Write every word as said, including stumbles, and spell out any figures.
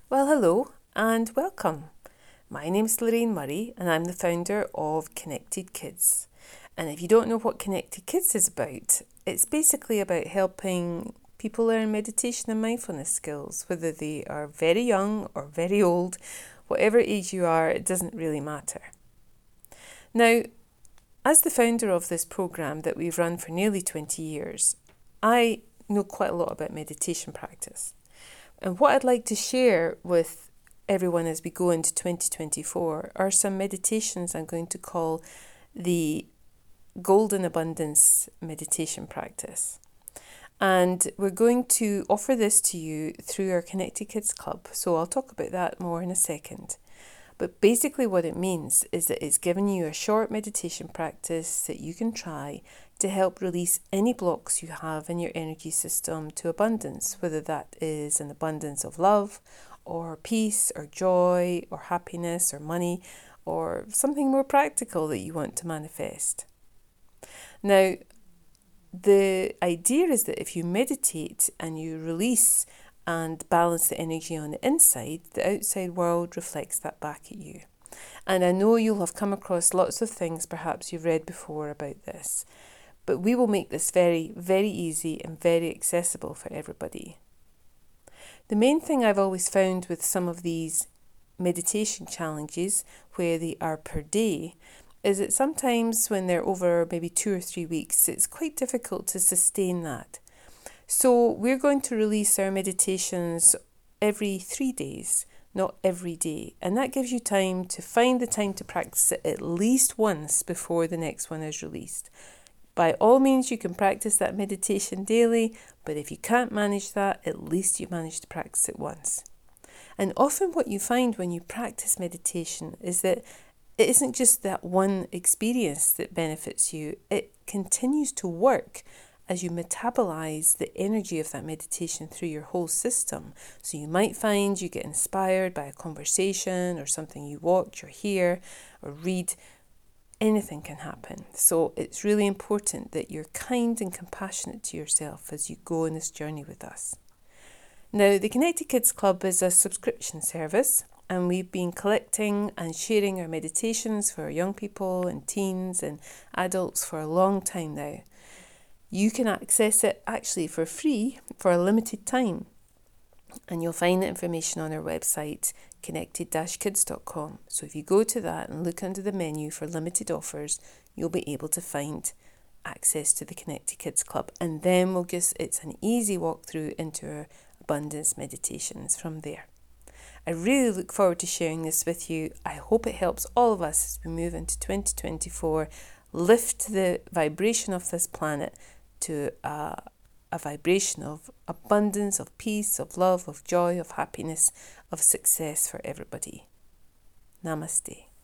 Well, hello and welcome. My name's Lorraine Murray and I'm the founder of Connected Kids. And if you don't know what Connected Kids is about, it's basically about helping people learn meditation and mindfulness skills, whether they are very young or very old, whatever age you are, it doesn't really matter. Now, as the founder of this program that we've run for nearly twenty years, I know quite a lot about meditation practice. And what I'd like to share with everyone as we go into twenty twenty-four are some meditations I'm going to call the Golden Abundance meditation practice. And we're going to offer this to you through our Connected Kids Club. So I'll talk about that more in a second. But basically what it means is that it's giving you a short meditation practice that you can try to help release any blocks you have in your energy system to abundance, whether that is an abundance of love or peace or joy or happiness or money or something more practical that you want to manifest. Now, the idea is that if you meditate and you release and balance the energy on the inside, the outside world reflects that back at you. And I know you'll have come across lots of things perhaps you've read before about this, but we will make this very, very easy and very accessible for everybody. The main thing I've always found with some of these meditation challenges, where they are per day, is that sometimes when they're over maybe two or three weeks, it's quite difficult to sustain that. So we're going to release our meditations every three days, not every day. And that gives you time to find the time to practice it at least once before the next one is released. By all means, you can practice that meditation daily, but if you can't manage that, at least you manage to practice it once. And often what you find when you practice meditation is that it isn't just that one experience that benefits you, it continues to work as you metabolize the energy of that meditation through your whole system. So you might find you get inspired by a conversation or something you watch or hear or read. Anything can happen. So it's really important that you're kind and compassionate to yourself as you go on this journey with us. Now, the Connected Kids Club is a subscription service, and we've been collecting and sharing our meditations for young people and teens and adults for a long time now. You can access it actually for free for a limited time. And you'll find the information on our website, connected dash kids dot com. So if you go to that and look under the menu for limited offers, you'll be able to find access to the Connected Kids Club. And then we'll just, it's an easy walkthrough into our abundance meditations from there. I really look forward to sharing this with you. I hope it helps all of us as we move into twenty twenty-four, lift the vibration of this planet to a, a vibration of abundance, of peace, of love, of joy, of happiness, of success for everybody. Namaste.